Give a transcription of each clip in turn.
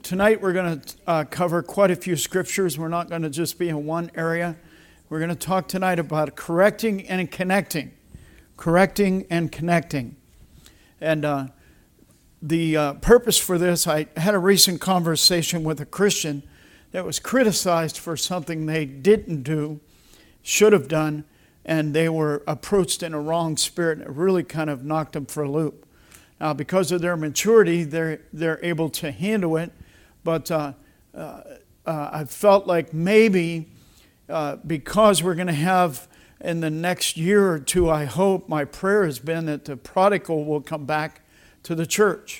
tonight we're going to cover quite a few scriptures. We're not going to just be in one area. We're going to talk tonight about correcting and connecting. Correcting and connecting. And the purpose for this, I had a recent conversation with a Christian that was criticized for something they didn't do, should have done, and they were approached in a wrong spirit. It really kind of knocked them for a loop. Now, because of their maturity, they're able to handle it. But I felt like maybe because we're going to have in the next year or two, I hope, my prayer has been that the prodigal will come back to the church.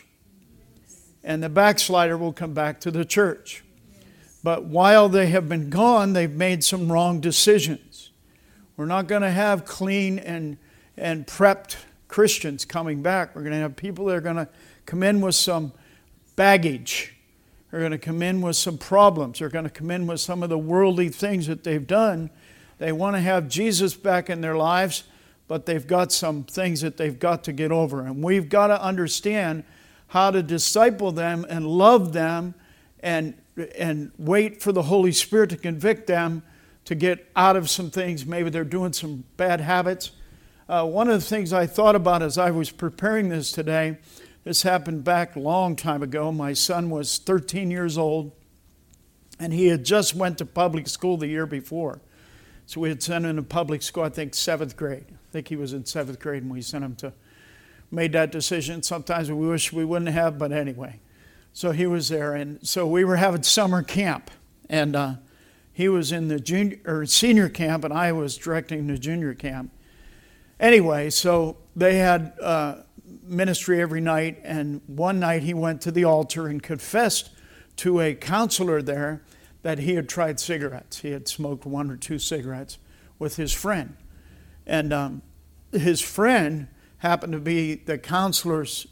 And the backslider will come back to the church. But while they have been gone, they've made some wrong decisions. We're not going to have clean and prepped Christians coming back. We're going to have people that are going to come in with some baggage. They're going to come in with some problems. They're going to come in with some of the worldly things that they've done. They want to have Jesus back in their lives, but they've got some things that they've got to get over. And we've got to understand how to disciple them and love them and wait for the Holy Spirit to convict them to get out of some things. Maybe they're doing some bad habits. One of the things I thought about as I was preparing this today, this happened back a long time ago. My son was 13 years old, and he had just went to public school the year before. So we had sent him to public school, I think 7th grade. I think he was in 7th grade, and we sent him to, made that decision. Sometimes we wish we wouldn't have, but anyway. So he was there, and so we were having summer camp, and he was in the senior camp, and I was directing the junior camp. Anyway, so they had ministry every night, and one night he went to the altar and confessed to a counselor there that he had tried cigarettes. He had smoked 1 or 2 cigarettes with his friend. And his friend happened to be the counselor's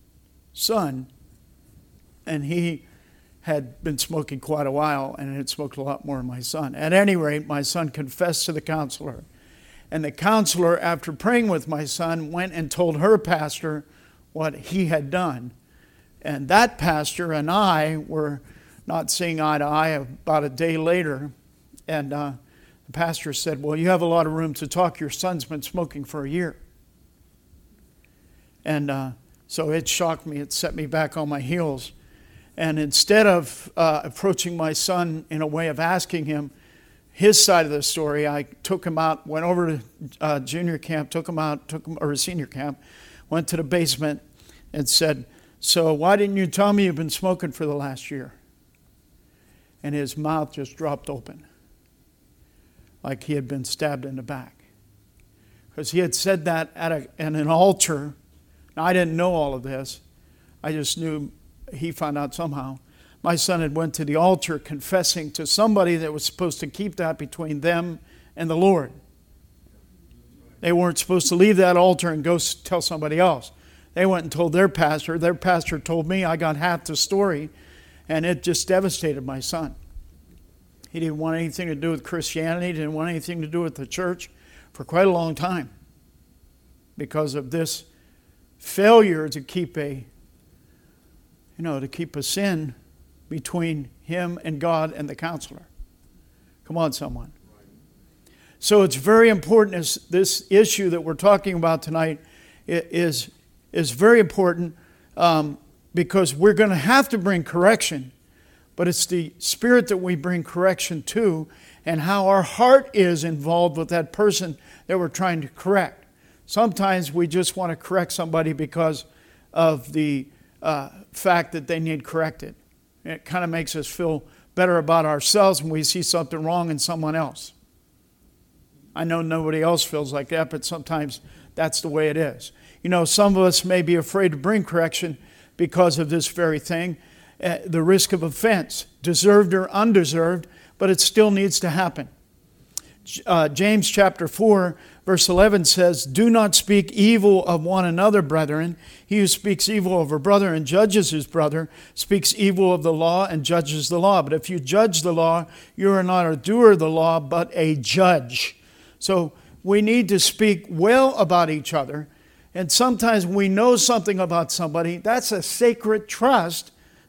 son, and he had been smoking quite a while and had smoked a lot more than my son. At any rate, my son confessed to the counselor. And the counselor, after praying with my son, went and told her pastor what he had done. And that pastor and I were not seeing eye to eye about a day later. And the pastor said, well, you have a lot of room to talk. Your son's been smoking for a year. And so it shocked me. It set me back on my heels. And instead of approaching my son in a way of asking him his side of the story, I took him out, went over to junior camp, or senior camp, went to the basement and said, so why didn't you tell me you've been smoking for the last year? And his mouth just dropped open, like he had been stabbed in the back. Because he had said that at an altar. Now, I didn't know all of this. I just knew he found out somehow. My son had went to the altar confessing to somebody that was supposed to keep that between them and the Lord. They weren't supposed to leave that altar and go tell somebody else. They went and told their pastor. Their pastor told me. I got half the story, and it just devastated my son. He didn't want anything to do with Christianity. Didn't want anything to do with the church for quite a long time because of this failure to keep a sin between him and God and the counselor. Come on, someone. So it's very important, this issue that we're talking about tonight is very important because we're going to have to bring correction, but it's the spirit that we bring correction to and how our heart is involved with that person that we're trying to correct. Sometimes we just want to correct somebody because of the fact that they need corrected. It kind of makes us feel better about ourselves when we see something wrong in someone else. I know nobody else feels like that, but sometimes that's the way it is. You know, some of us may be afraid to bring correction because of this very thing, the risk of offense, deserved or undeserved, but it still needs to happen. James chapter 4, verse 11 says, do not speak evil of one another, brethren. He who speaks evil of a brother and judges his brother speaks evil of the law and judges the law. But if you judge the law, you are not a doer of the law, but a judge. So we need to speak well about each other. And sometimes we know something about somebody. That's a sacred trust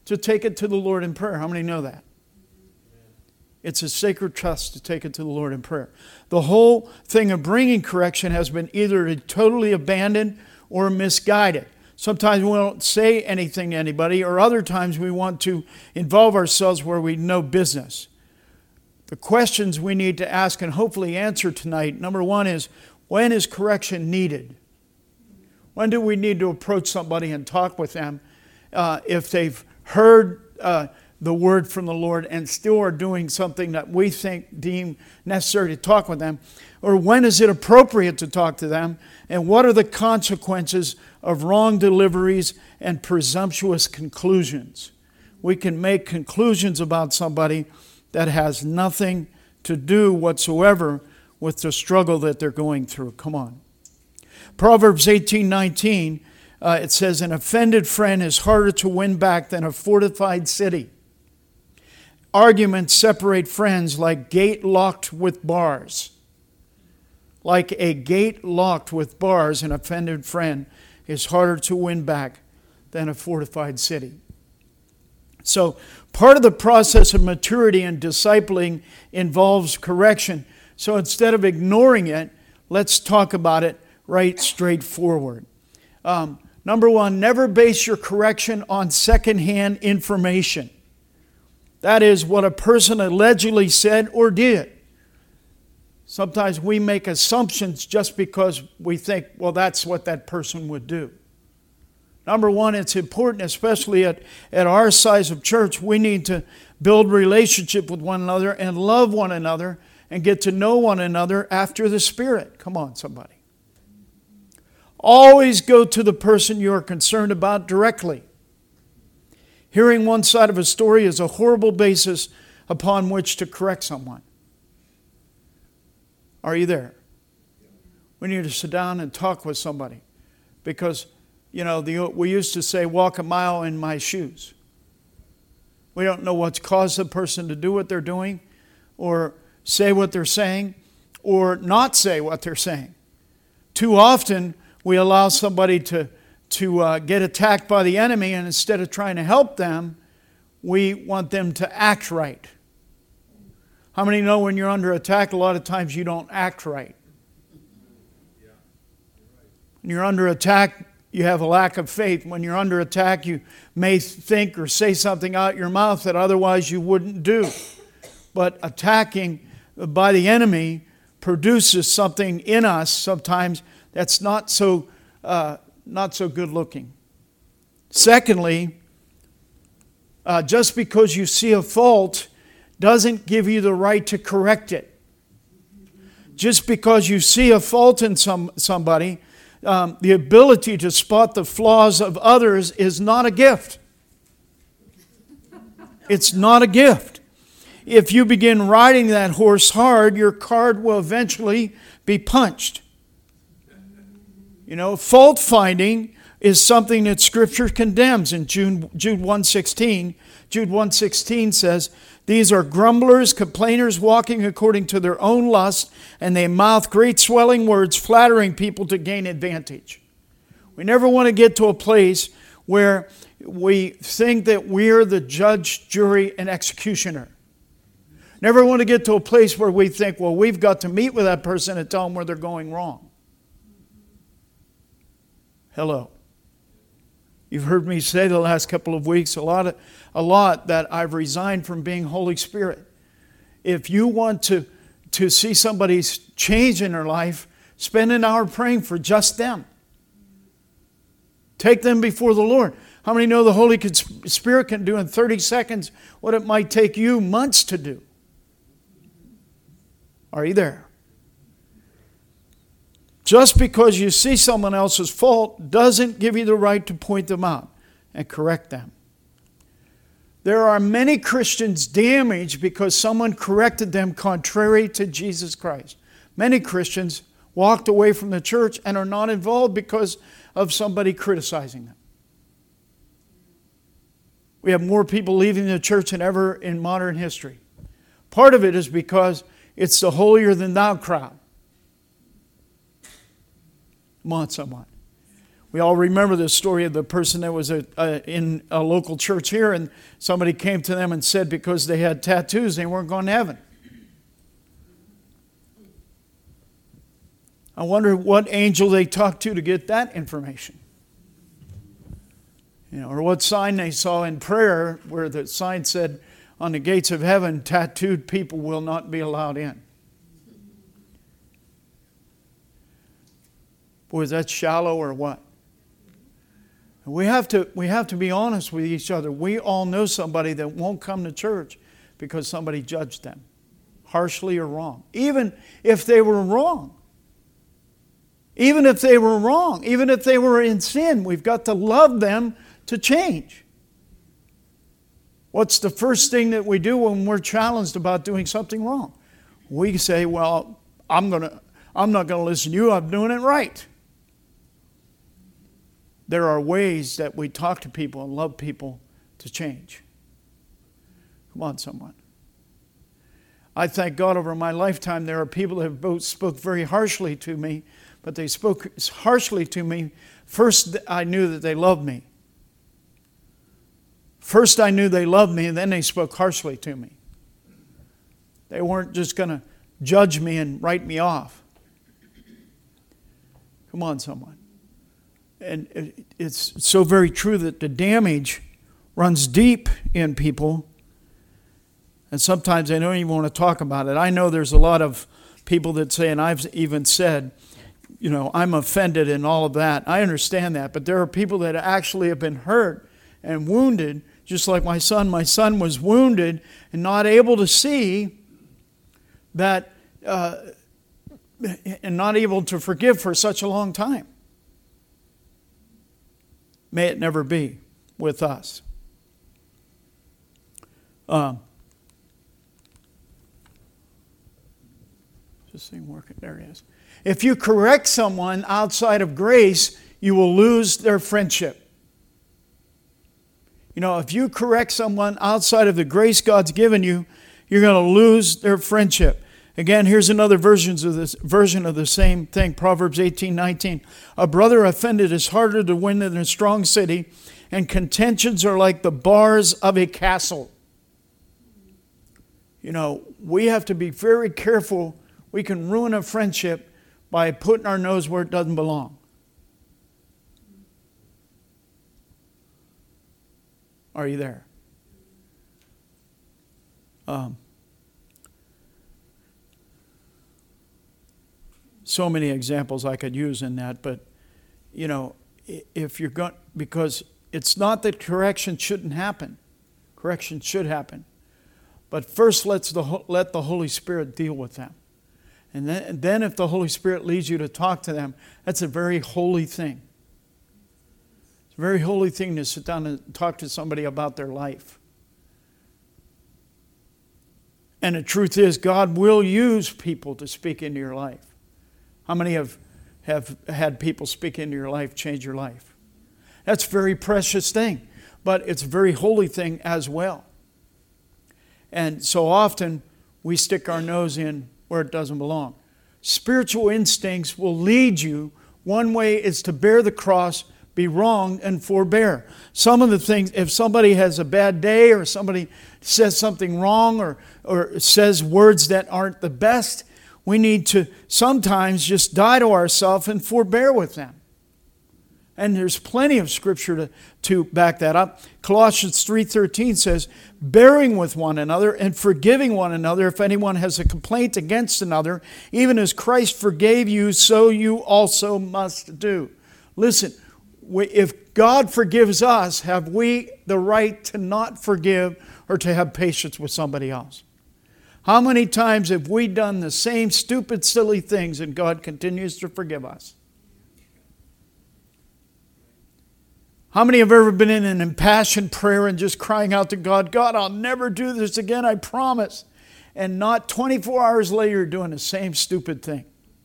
to take it to the Lord in prayer. How many know that? It's a sacred trust to take it to the Lord in prayer. The whole thing of bringing correction has been either totally abandoned or misguided. Sometimes we don't say anything to anybody, or other times we want to involve ourselves where we know business. The questions we need to ask and hopefully answer tonight, number one is, when is correction needed? When do we need to approach somebody and talk with them if they've heard the word from the Lord and still are doing something that we deem necessary to talk with them? Or when is it appropriate to talk to them? And what are the consequences of wrong deliveries and presumptuous conclusions? We can make conclusions about somebody that has nothing to do whatsoever with the struggle that they're going through. Come on. Proverbs 18:19, it says, an offended friend is harder to win back than a fortified city. Arguments separate friends like gate locked with bars. Like a gate locked with bars, an offended friend is harder to win back than a fortified city. So part of the process of maturity and discipling involves correction. So instead of ignoring it, let's talk about it right straightforward. Number one, never base your correction on secondhand information. That is what a person allegedly said or did. Sometimes we make assumptions just because we think, well, that's what that person would do. Number one, it's important, especially at our size of church, we need to build relationship with one another and love one another and get to know one another after the Spirit. Come on, somebody. Always go to the person you are concerned about directly. Hearing one side of a story is a horrible basis upon which to correct someone. Are you there? We need to sit down and talk with somebody. Because, we used to say, walk a mile in my shoes. We don't know what's caused the person to do what they're doing, or say what they're saying, or not say what they're saying. Too often, we allow somebody to get attacked by the enemy, and instead of trying to help them, we want them to act right. How many know when you're under attack, a lot of times you don't act right? When you're under attack, you have a lack of faith. When you're under attack, you may think or say something out your mouth that otherwise you wouldn't do. But attacking by the enemy produces something in us sometimes that's not so good looking. Secondly, just because you see a fault doesn't give you the right to correct it. Just because you see a fault in somebody, the ability to spot the flaws of others is not a gift. It's not a gift. If you begin riding that horse hard, your card will eventually be punched. Fault finding is something that Scripture condemns in Jude 1:16. Jude 1:16 says, these are grumblers, complainers, walking according to their own lust, and they mouth great swelling words, flattering people to gain advantage. We never want to get to a place where we think that we're the judge, jury, and executioner. Never want to get to a place where we think, well, we've got to meet with that person and tell them where they're going wrong. Hello. You've heard me say the last couple of weeks a lot that I've resigned from being Holy Spirit. If you want to see somebody's change in their life, spend an hour praying for just them. Take them before the Lord. How many know the Holy Spirit can do in 30 seconds what it might take you months to do? Are you there? Just because you see someone else's fault doesn't give you the right to point them out and correct them. There are many Christians damaged because someone corrected them contrary to Jesus Christ. Many Christians walked away from the church and are not involved because of somebody criticizing them. We have more people leaving the church than ever in modern history. Part of it is because it's the holier-than-thou crowd. Come on, someone. We all remember the story of the person that was in a local church here, and somebody came to them and said because they had tattoos, they weren't going to heaven. I wonder what angel they talked to get that information. Or what sign they saw in prayer where the sign said, on the gates of heaven, tattooed people will not be allowed in. Boy, is that shallow or what? We have to be honest with each other. We all know somebody that won't come to church because somebody judged them, harshly or wrong. Even if they were wrong. Even if they were wrong. Even if they were in sin. We've got to love them to change. What's the first thing that we do when we're challenged about doing something wrong? We say, well, I'm not going to listen to you. I'm doing it right. There are ways that we talk to people and love people to change. Come on, someone. I thank God over my lifetime there are people that have both spoke very harshly to me, but they spoke harshly to me. First, I knew that they loved me. First, I knew they loved me, and then they spoke harshly to me. They weren't just going to judge me and write me off. Come on, someone. And it's so very true that the damage runs deep in people. And sometimes they don't even want to talk about it. I know there's a lot of people that say, and I've even said, I'm offended and all of that. I understand that. But there are people that actually have been hurt and wounded, just like my son. My son was wounded and not able to see that, and not able to forgive for such a long time. May it never be with us. This thing working? There it is. If you correct someone outside of grace, you will lose their friendship. If you correct someone outside of the grace God's given you, you're going to lose their friendship. Again, here's another version of the same thing. Proverbs 18:19. A brother offended is harder to win than a strong city, and contentions are like the bars of a castle. We have to be very careful. We can ruin a friendship by putting our nose where it doesn't belong. Are you there? So many examples I could use in that, but if you're going, because it's not that correction shouldn't happen. Correction should happen. But first let the Holy Spirit deal with them. And then if the Holy Spirit leads you to talk to them, that's a very holy thing. It's a very holy thing to sit down and talk to somebody about their life. And the truth is, God will use people to speak into your life. How many have had people speak into your life, change your life? That's a very precious thing, but it's a very holy thing as well. And so often we stick our nose in where it doesn't belong. Spiritual instincts will lead you. One way is to bear the cross, be wronged, and forbear. Some of the things, if somebody has a bad day or somebody says something wrong or says words that aren't the best, we need to sometimes just die to ourselves and forbear with them. And there's plenty of scripture to back that up. Colossians 3:13 says, bearing with one another and forgiving one another if anyone has a complaint against another, even as Christ forgave you, so you also must do. Listen, if God forgives us, have we the right to not forgive or to have patience with somebody else? How many times have we done the same stupid, silly things and God continues to forgive us? How many have ever been in an impassioned prayer and just crying out to God, God, I'll never do this again, I promise. And not 24 hours later doing the same stupid thing.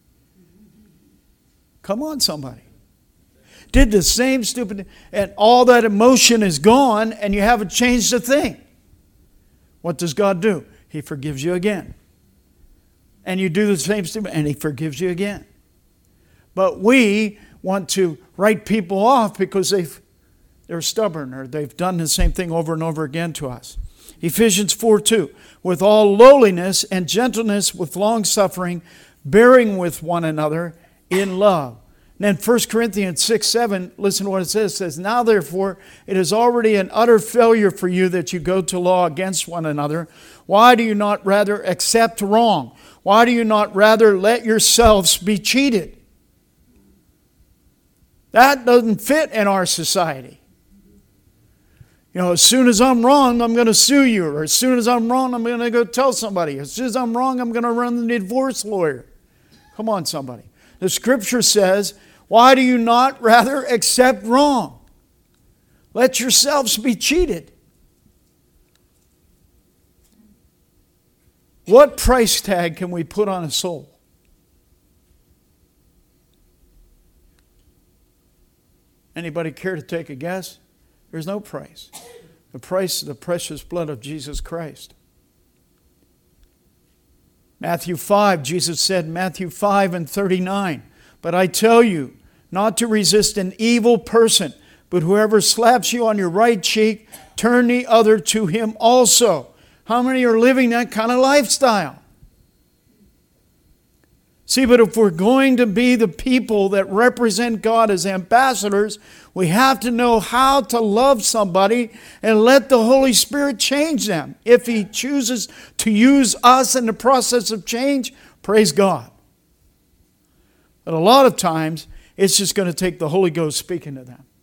Come on, somebody. Did the same stupid thing, and all that emotion is gone and you haven't changed a thing. What does God do? He forgives you again. And you do the same stupid, and He forgives you again. But we want to write people off because they're stubborn or they've done the same thing over and over again to us. Ephesians 4:2, with all lowliness and gentleness, with long suffering, bearing with one another in love. And then 1 Corinthians 6:7, listen to what it says. It says, now therefore, it is already an utter failure for you that you go to law against one another. Why do you not rather accept wrong? Why do you not rather let yourselves be cheated? That doesn't fit in our society. As soon as I'm wrong, I'm going to sue you. Or as soon as I'm wrong, I'm going to go tell somebody. As soon as I'm wrong, I'm going to run the divorce lawyer. Come on, somebody. The Scripture says, why do you not rather accept wrong? Let yourselves be cheated. What price tag can we put on a soul? Anybody care to take a guess? There's no price. The price is the precious blood of Jesus Christ. Matthew 5, Jesus said, Matthew 5:39, but I tell you not to resist an evil person, but whoever slaps you on your right cheek, turn the other to him also. How many are living that kind of lifestyle? See, but if we're going to be the people that represent God as ambassadors, we have to know how to love somebody and let the Holy Spirit change them. If He chooses to use us in the process of change, praise God. But a lot of times, it's just going to take the Holy Ghost speaking to them.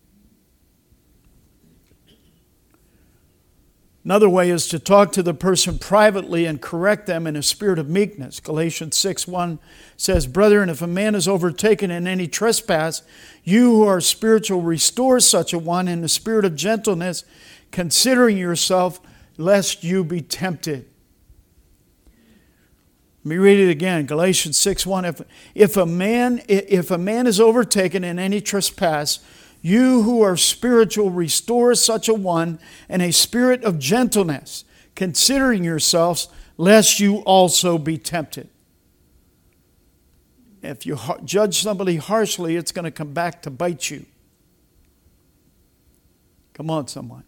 Another way is to talk to the person privately and correct them in a spirit of meekness. Galatians 6:1 says, brethren, if a man is overtaken in any trespass, you who are spiritual restore such a one in the spirit of gentleness, considering yourself, lest you be tempted. Let me read it again. Galatians 6:1. If a man is overtaken in any trespass, you who are spiritual, restore such a one in a spirit of gentleness, considering yourselves, lest you also be tempted. If you judge somebody harshly, it's going to come back to bite you. Come on, someone.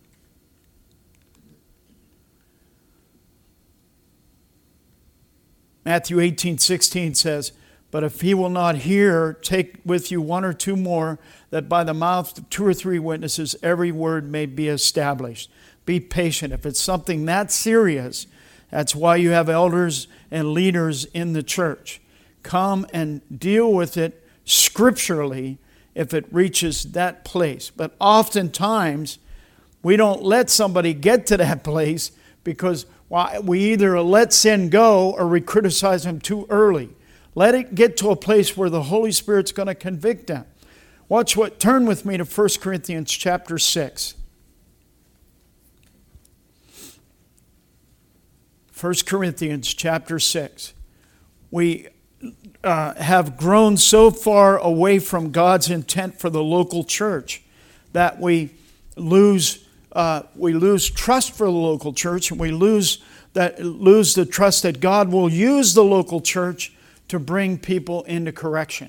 Matthew 18:16 says, but if he will not hear, take with you one or two more, that by the mouth of 2 or 3 witnesses every word may be established. Be patient. If it's something that serious, that's why you have elders and leaders in the church. Come and deal with it scripturally if it reaches that place. But oftentimes, we don't let somebody get to that place because we either let sin go or we criticize them too early. Let it get to a place where the Holy Spirit's going to convict them. Turn with me to 1 Corinthians chapter 6. 1 Corinthians chapter 6. We have grown so far away from God's intent for the local church that we lose trust for the local church, and we lose the trust that God will use the local church to bring people into correction.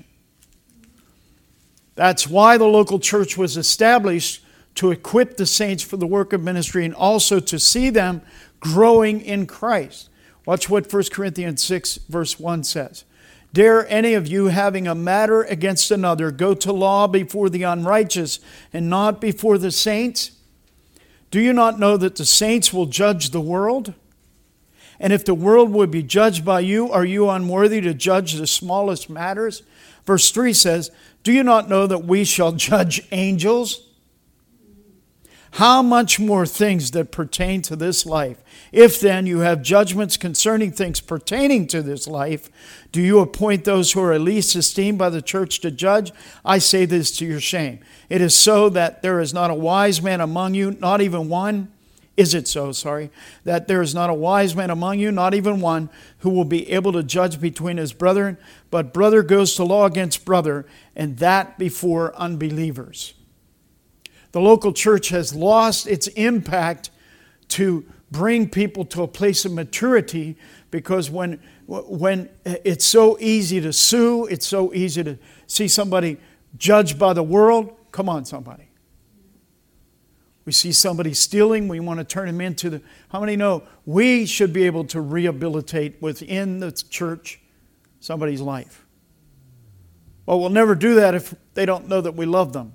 That's why the local church was established, to equip the saints for the work of ministry and also to see them growing in Christ. Watch what 1 Corinthians 6 verse 1 says. Dare any of you, having a matter against another, go to law before the unrighteous and not before the saints? Do you not know that the saints will judge the world? And if the world would be judged by you, are you unworthy to judge the smallest matters? Verse 3 says, do you not know that we shall judge angels? How much more things that pertain to this life? If then you have judgments concerning things pertaining to this life, do you appoint those who are least esteemed by the church to judge? I say this to your shame. It is so that there is not a wise man among you, not even one. Is it so, that there is not a wise man among you, not even one, who will be able to judge between his brethren? But brother goes to law against brother, and that before unbelievers. The local church has lost its impact to bring people to a place of maturity, because when it's so easy to sue, it's so easy to see somebody judged by the world. Come on, somebody. We see somebody stealing, we want to turn him into the... How many know we should be able to rehabilitate within the church somebody's life? Well, we'll never do that if they don't know that we love them.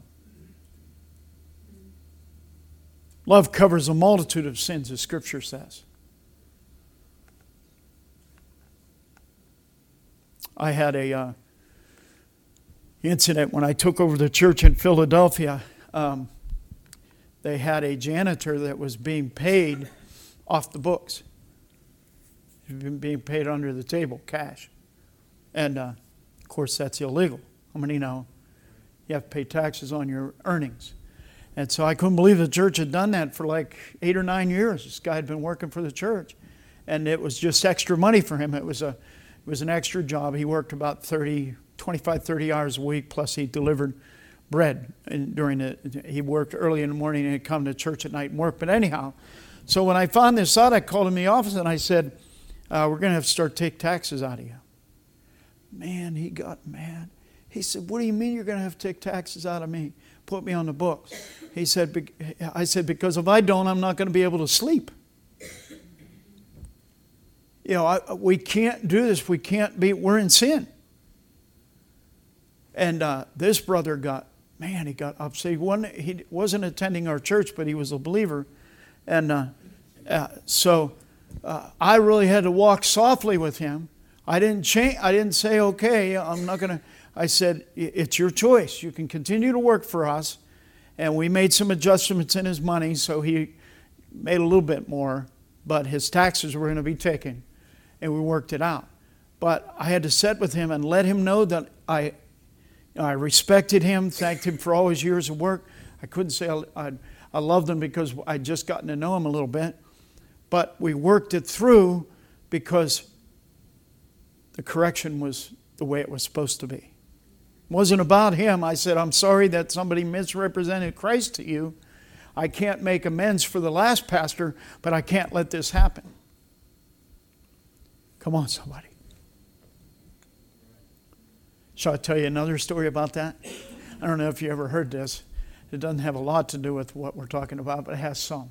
Love covers a multitude of sins, as Scripture says. I had a incident when I took over the church in Philadelphia. They had a janitor that was being paid off the books. He was being paid under the table, cash. And, of course, that's illegal. How many know? You have to pay taxes on your earnings. And so I couldn't believe the church had done that for like 8 or 9 years. This guy had been working for the church. And it was just extra money for him. It was an extra job. He worked about 25, 30 hours a week, plus he delivered bread. And he worked early in the morning and he'd come to church at night and work. But anyhow, so when I found this out, I called him in the office and I said, we're going to have to start take taxes out of you. Man, he got mad. He said, what do you mean you're going to have to take taxes out of me? Put me on the books. I said, because if I don't, I'm not going to be able to sleep. You know, we can't do this. We're in sin. And this brother he got upset. He wasn't attending our church, but he was a believer. And so I really had to walk softly with him. I didn't say, okay, I'm not going to. I said, it's your choice. You can continue to work for us. And we made some adjustments in his money, so he made a little bit more, but his taxes were going to be taken. And we worked it out. But I had to sit with him and let him know that I respected him, thanked him for all his years of work. I couldn't say I loved him because I'd just gotten to know him a little bit. But we worked it through because the correction was the way it was supposed to be. It wasn't about him. I said, I'm sorry that somebody misrepresented Christ to you. I can't make amends for the last pastor, but I can't let this happen. Come on, somebody. Shall I tell you another story about that? I don't know if you ever heard this. It doesn't have a lot to do with what we're talking about, but it has some.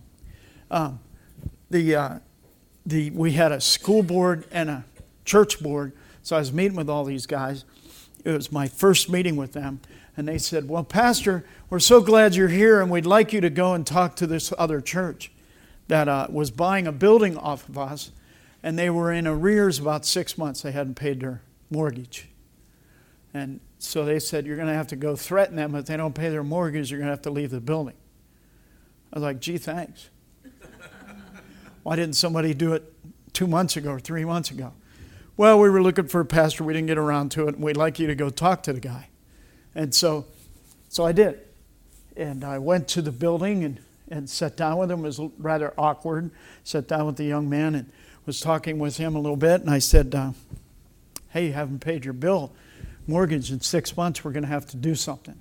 We had a school board and a church board, so I was meeting with all these guys. It was my first meeting with them, and they said, well, Pastor, we're so glad you're here, and we'd like you to go and talk to this other church that was buying a building off of us, and they were in arrears about 6 months. They hadn't paid their mortgage. And so they said, you're going to have to go threaten them. If they don't pay their mortgage, you're going to have to leave the building. I was like, gee, thanks. Why didn't somebody do it 2 months ago or 3 months ago? Well, we were looking for a pastor. We didn't get around to it. And we'd like you to go talk to the guy. And so I did. And I went to the building and sat down with him. It was rather awkward. Sat down with the young man and was talking with him a little bit. And I said, hey, you haven't paid your mortgage in 6 months. We're going to have to do something.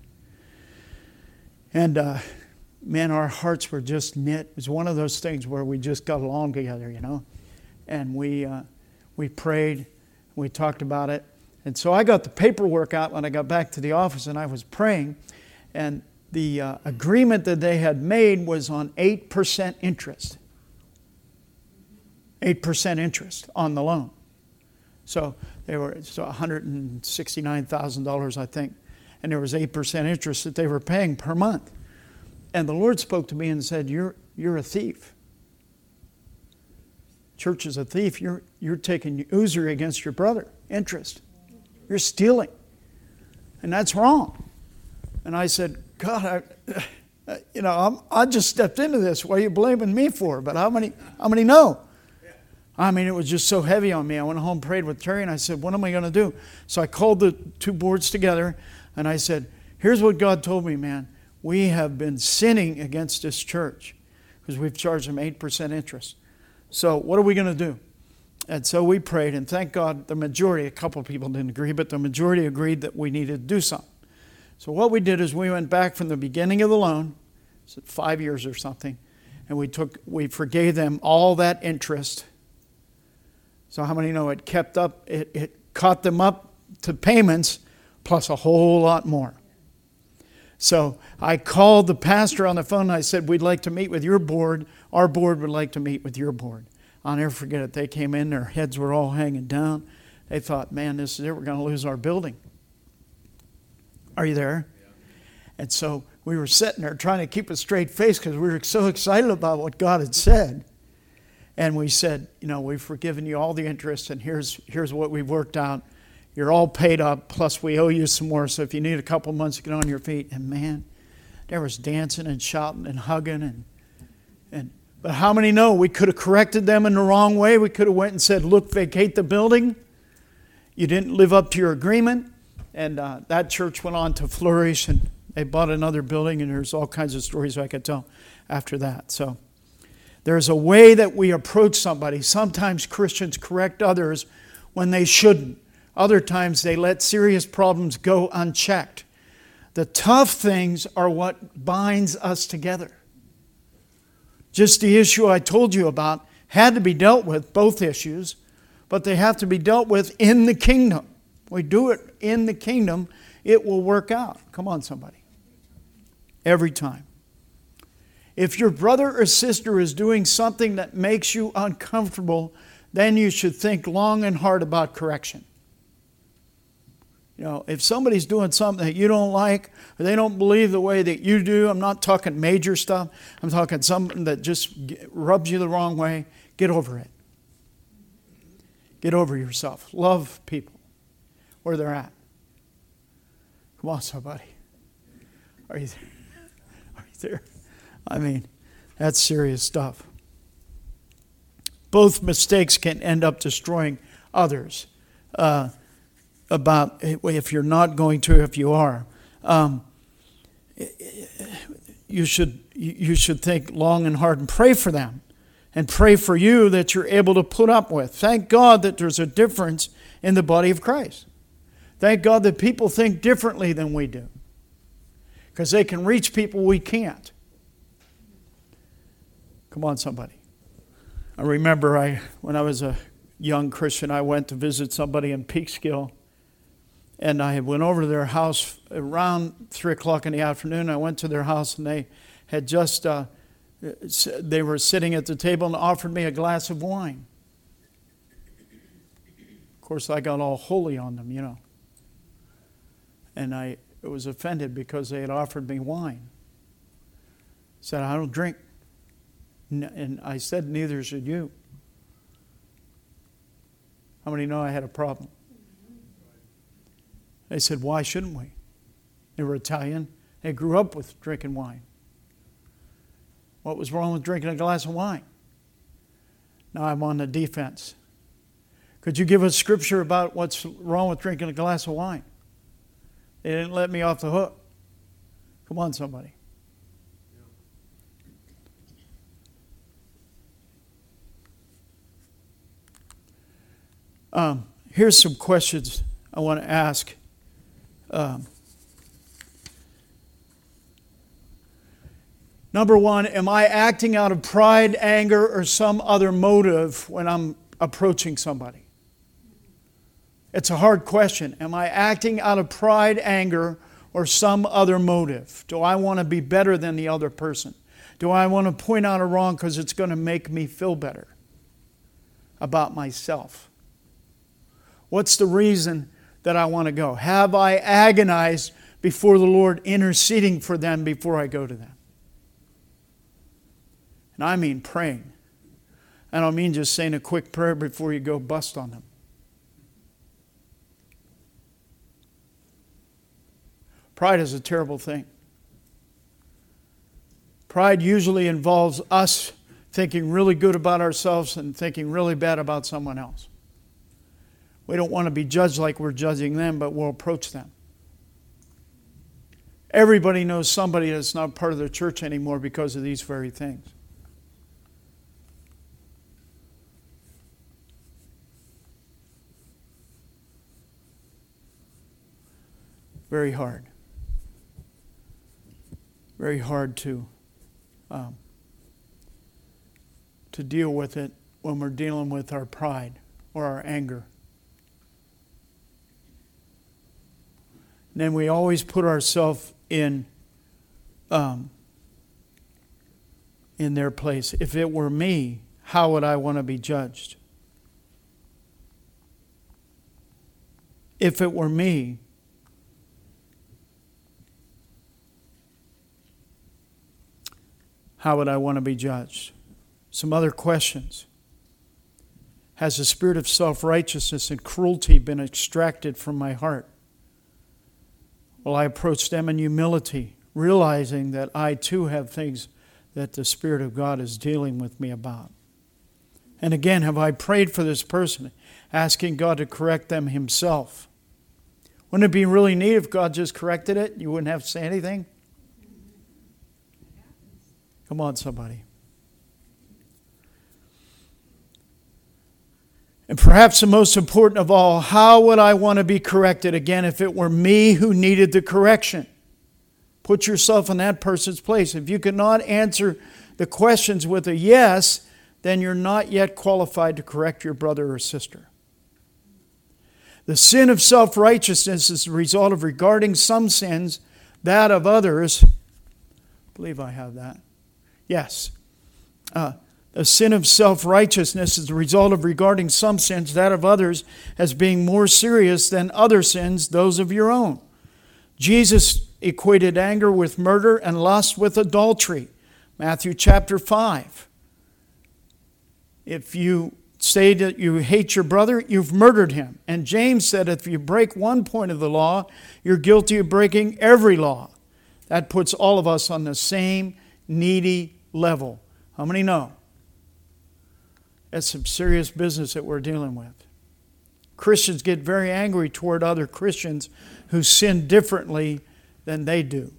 And man, our hearts were just knit. It was one of those things where we just got along together, you know. And we prayed, we talked about it. And so I got the paperwork out when I got back to the office, and I was praying. And the agreement that they had made was on 8% interest. 8% interest on the loan. So they were $169,000, I think. And there was 8% interest that they were paying per month. And the Lord spoke to me and said, you're a thief. Church is a thief. You're taking usury against your brother. Interest. You're stealing. And that's wrong. And I said, God, I just stepped into this. What are you blaming me for? But how many know? I mean, it was just so heavy on me. I went home, prayed with Terry, and I said, what am I going to do? So I called the two boards together, and I said, here's what God told me, man. We have been sinning against this church because we've charged them 8% interest. So what are we going to do? And so we prayed, and thank God the majority, a couple of people didn't agree, but the majority agreed that we needed to do something. So what we did is we went back from the beginning of the loan, 5 years or something, and we forgave them all that interest. So how many know it kept up, it caught them up to payments plus a whole lot more. So I called the pastor on the phone and I said, we'd like to meet with your board. Our board would like to meet with your board. I'll never forget it. They came in, their heads were all hanging down. They thought, man, this is it. We're going to lose our building. Are you there? Yeah. And so we were sitting there trying to keep a straight face because we were so excited about what God had said. And we said, we've forgiven you all the interest, and here's what we've worked out. You're all paid up, plus we owe you some more, so if you need a couple months to get on your feet. And man, there was dancing and shouting and hugging. But how many know we could have corrected them in the wrong way? We could have went and said, look, vacate the building. You didn't live up to your agreement. And that church went on to flourish, and they bought another building, and there's all kinds of stories I could tell after that. So there's a way that we approach somebody. Sometimes Christians correct others when they shouldn't. Other times they let serious problems go unchecked. The tough things are what binds us together. Just the issue I told you about had to be dealt with, both issues, but they have to be dealt with in the kingdom. We do it in the kingdom, it will work out. Come on, somebody. Every time. If your brother or sister is doing something that makes you uncomfortable, then you should think long and hard about correction. If somebody's doing something that you don't like, or they don't believe the way that you do, I'm not talking major stuff, I'm talking something that just rubs you the wrong way, get over it. Get over yourself. Love people where they're at. Come on, somebody. Are you there? Are you there? I mean, that's serious stuff. Both mistakes can end up destroying others. About if you're not going to, if you are, you should think long and hard and pray for them, and pray for you that you're able to put up with. Thank God that there's a difference in the body of Christ. Thank God that people think differently than we do, because they can reach people we can't. Come on, somebody. I remember when I was a young Christian, I went to visit somebody in Peekskill. And I went over to their house around 3 o'clock in the afternoon. I went to their house, and they had just, they were sitting at the table and offered me a glass of wine. Of course, I got all holy on them, And I was offended because they had offered me wine. I said, I don't drink. And I said, neither should you. How many know I had a problem? They said, why shouldn't we? They were Italian. They grew up with drinking wine. What was wrong with drinking a glass of wine? Now I'm on the defense. Could you give us scripture about what's wrong with drinking a glass of wine? They didn't let me off the hook. Come on, somebody. Here's some questions I want to ask. Number one, am I acting out of pride, anger, or some other motive when I'm approaching somebody? It's a hard question. Am I acting out of pride, anger, or some other motive? Do I want to be better than the other person? Do I want to point out a wrong because it's going to make me feel better about myself? What's the reason that I want to go? Have I agonized before the Lord, interceding for them before I go to them? And I mean praying. I don't mean just saying a quick prayer before you go bust on them. Pride is a terrible thing. Pride usually involves us thinking really good about ourselves and thinking really bad about someone else. We don't want to be judged like we're judging them, but we'll approach them. Everybody knows somebody that's not part of their church anymore because of these very things. Very hard. Very hard to deal with it when we're dealing with our pride or our anger. And then we always put ourselves in in their place. If it were me, how would I want to be judged? If it were me, how would I want to be judged? Some other questions. Has the spirit of self-righteousness and cruelty been extracted from my heart? Will I approach them in humility, realizing that I too have things that the Spirit of God is dealing with me about? And again, have I prayed for this person, asking God to correct them Himself? Wouldn't it be really neat if God just corrected it? You wouldn't have to say anything? Come on, somebody. And perhaps the most important of all, how would I want to be corrected again if it were me who needed the correction? Put yourself in that person's place. If you cannot answer the questions with a yes, then you're not yet qualified to correct your brother or sister. The sin of self-righteousness is the result of regarding some sins, that of others. I believe I have that. Yes. The sin of self-righteousness is the result of regarding some sins, that of others, as being more serious than other sins, those of your own. Jesus equated anger with murder and lust with adultery. Matthew chapter 5. If you say that you hate your brother, you've murdered him. And James said if you break one point of the law, you're guilty of breaking every law. That puts all of us on the same needy level. How many know? That's some serious business that we're dealing with. Christians get very angry toward other Christians who sin differently than they do.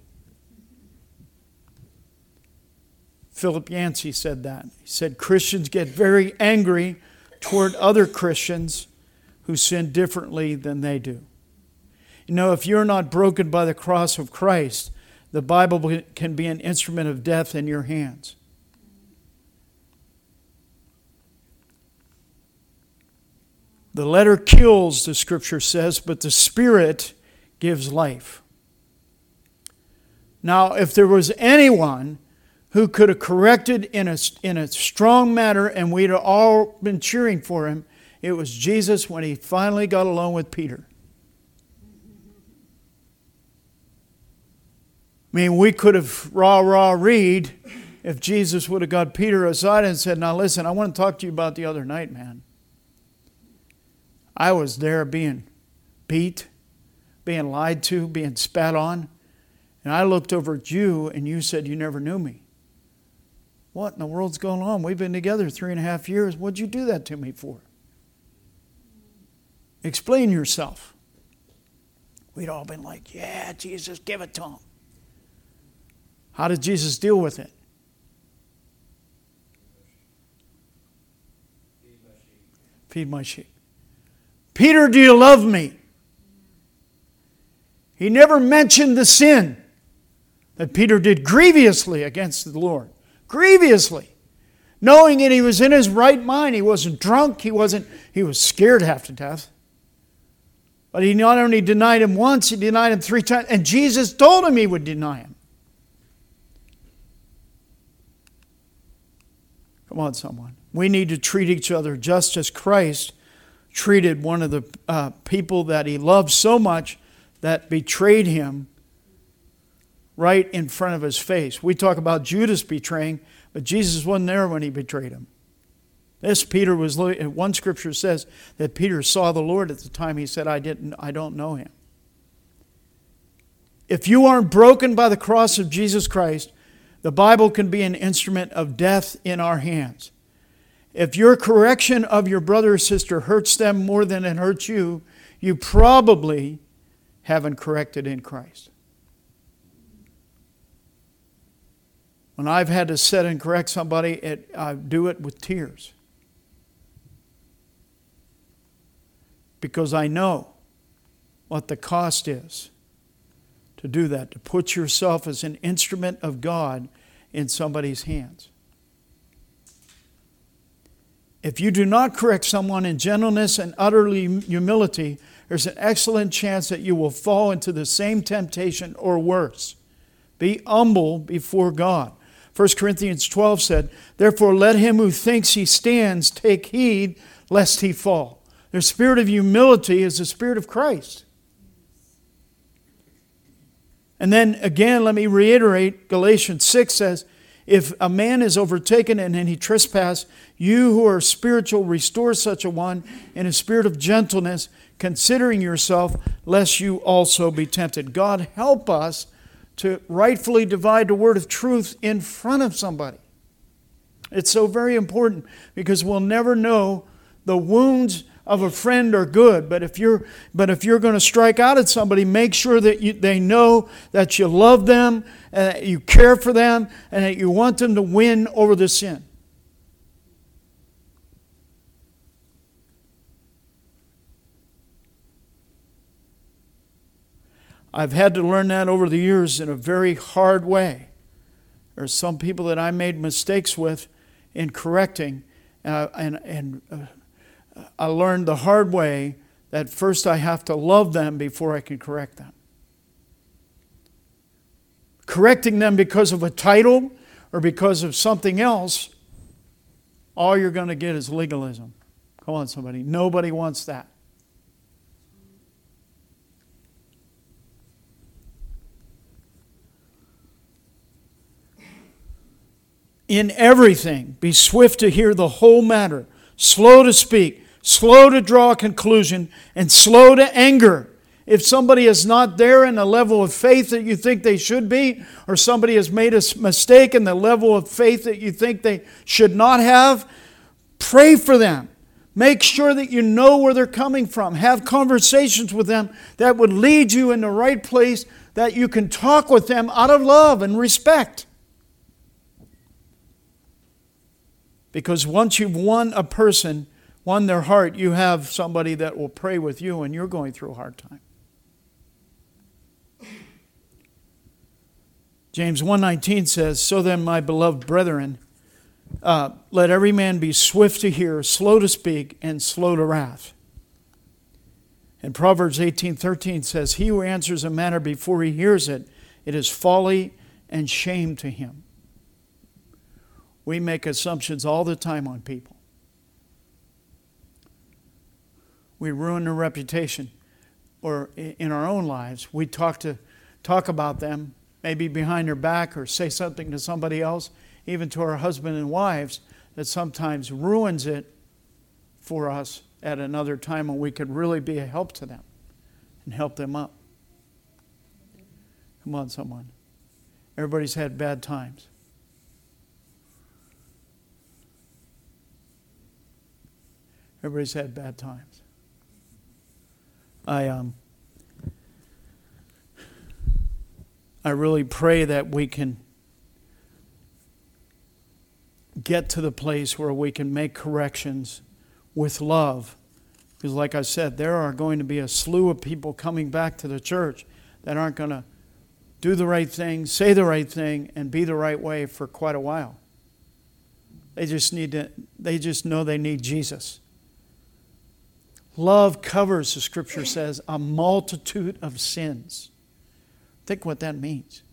Philip Yancey said that. He said Christians get very angry toward other Christians who sin differently than they do. You know, if you're not broken by the cross of Christ, the Bible can be an instrument of death in your hands. The letter kills, the Scripture says, but the Spirit gives life. Now, if there was anyone who could have corrected in a strong manner and we'd have all been cheering for him, it was Jesus when He finally got along with Peter. I mean, we could have read if Jesus would have got Peter aside and said, now listen, I want to talk to you about the other night, man. I was there being beat, being lied to, being spat on. And I looked over at you and you said you never knew me. What in the world's going on? We've been together 3.5 years. What'd you do that to me for? Explain yourself. We'd all been like, yeah, Jesus, give it to him. How did Jesus deal with it? Feed my sheep. Peter, do you love me? He never mentioned the sin that Peter did grievously against the Lord. Grievously. Knowing that he was in his right mind. He wasn't drunk. He was scared half to death. But he not only denied Him once, he denied Him 3 times. And Jesus told him he would deny Him. Come on, someone. We need to treat each other just as Christ treated one of the people that He loved so much that betrayed Him right in front of His face. We talk about Judas betraying, but Jesus wasn't there when He betrayed him. This Peter was, one scripture says that Peter saw the Lord at the time he said, I don't know Him. If you aren't broken by the cross of Jesus Christ, the Bible can be an instrument of death in our hands. If your correction of your brother or sister hurts them more than it hurts you, you probably haven't corrected in Christ. When I've had to sit and correct somebody, I do it with tears. Because I know what the cost is to do that, to put yourself as an instrument of God in somebody's hands. If you do not correct someone in gentleness and utterly humility, there's an excellent chance that you will fall into the same temptation or worse. Be humble before God. 1 Corinthians 12 said, therefore let him who thinks he stands take heed lest he fall. The spirit of humility is the spirit of Christ. And then again, let me reiterate, Galatians 6 says, if a man is overtaken in any trespass, you who are spiritual restore such a one in a spirit of gentleness, considering yourself, lest you also be tempted. God, help us to rightfully divide the word of truth in front of somebody. It's so very important because we'll never know the wounds of a friend are good. But if you're going to strike out at somebody, make sure that they know that you love them, and that you care for them, and that you want them to win over the sin. I've had to learn that over the years in a very hard way. There are some people that I made mistakes with in correcting, and I learned the hard way that first I have to love them before I can correct them. Correcting them because of a title or because of something else, all you're going to get is legalism. Come on, somebody. Nobody wants that. In everything, be swift to hear the whole matter, slow to speak, slow to draw a conclusion, and slow to anger. If somebody is not there in the level of faith that you think they should be, or somebody has made a mistake in the level of faith that you think they should not have, pray for them. Make sure that you know where they're coming from. Have conversations with them that would lead you in the right place, that you can talk with them out of love and respect. Because once you've won a person, won their heart, you have somebody that will pray with you when you're going through a hard time. James 1:19 says, so then, my beloved brethren, let every man be swift to hear, slow to speak, and slow to wrath. And Proverbs 18:13 says, he who answers a matter before he hears it, it is folly and shame to him. We make assumptions all the time on people. We ruin their reputation. Or in our own lives, we talk about them, maybe behind their back, or say something to somebody else, even to our husband and wives, that sometimes ruins it for us at another time when we could really be a help to them and help them up. Come on, someone. Everybody's had bad times. Everybody's had bad times. I really pray that we can get to the place where we can make corrections with love. Because like I said, there are going to be a slew of people coming back to the church that aren't going to do the right thing, say the right thing, and be the right way for quite a while. They just know they need Jesus. Love covers, the Scripture says, a multitude of sins. Think what that means.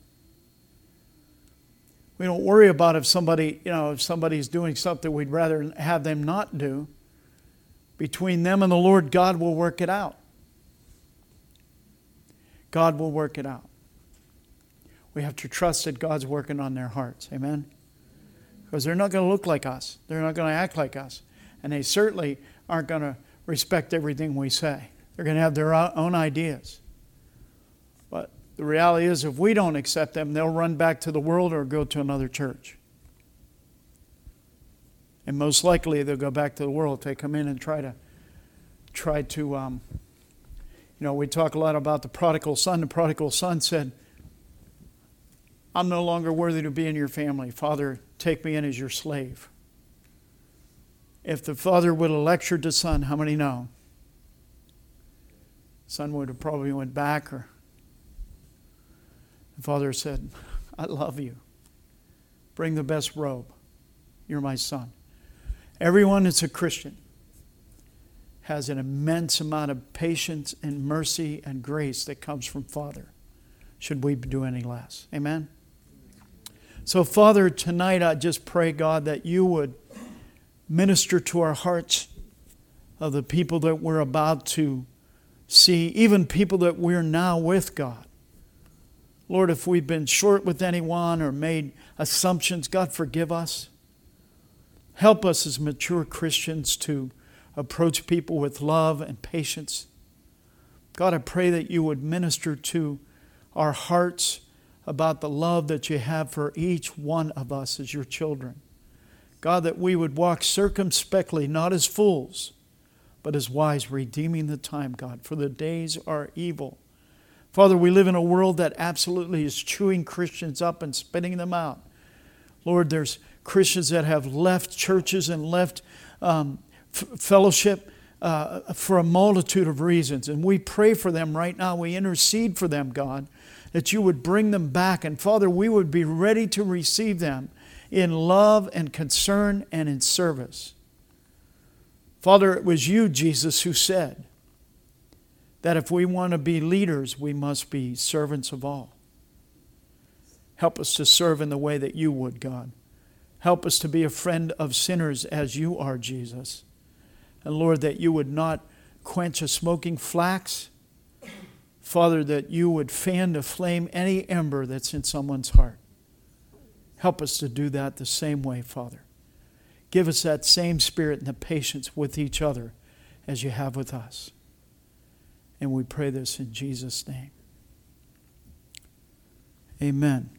We don't worry about if somebody's doing something we'd rather have them not do. Between them and the Lord, God will work it out. God will work it out. We have to trust that God's working on their hearts. Amen? Because they're not going to look like us. They're not going to act like us. And they certainly aren't going to respect everything we say. They're going to have their own ideas. But the reality is, if we don't accept them, they'll run back to the world or go to another church. And most likely they'll go back to the world if they come in and try to we talk a lot about the prodigal son. The prodigal son said, I'm no longer worthy to be in your family. Father, take me in as your slave. If the father would have lectured the son, how many know? The son would have probably went back, or the father said, I love you. Bring the best robe. You're my son. Everyone that's a Christian has an immense amount of patience and mercy and grace that comes from Father. Should we do any less? Amen? So, Father, tonight I just pray, God, that you would minister to our hearts of the people that we're about to see, even people that we're now with, God. Lord, if we've been short with anyone or made assumptions, God, forgive us. Help us as mature Christians to approach people with love and patience. God, I pray that you would minister to our hearts about the love that you have for each one of us as your children. God, that we would walk circumspectly, not as fools, but as wise, redeeming the time, God, for the days are evil. Father, we live in a world that absolutely is chewing Christians up and spitting them out. Lord, there's Christians that have left churches and left fellowship for a multitude of reasons. And we pray for them right now. We intercede for them, God, that you would bring them back. And Father, we would be ready to receive them in love and concern and in service. Father, it was you, Jesus, who said that if we want to be leaders, we must be servants of all. Help us to serve in the way that you would, God. Help us to be a friend of sinners as you are, Jesus. And Lord, that you would not quench a smoking flax. Father, that you would fan to flame any ember that's in someone's heart. Help us to do that the same way, Father. Give us that same spirit and the patience with each other as you have with us. And we pray this in Jesus' name. Amen.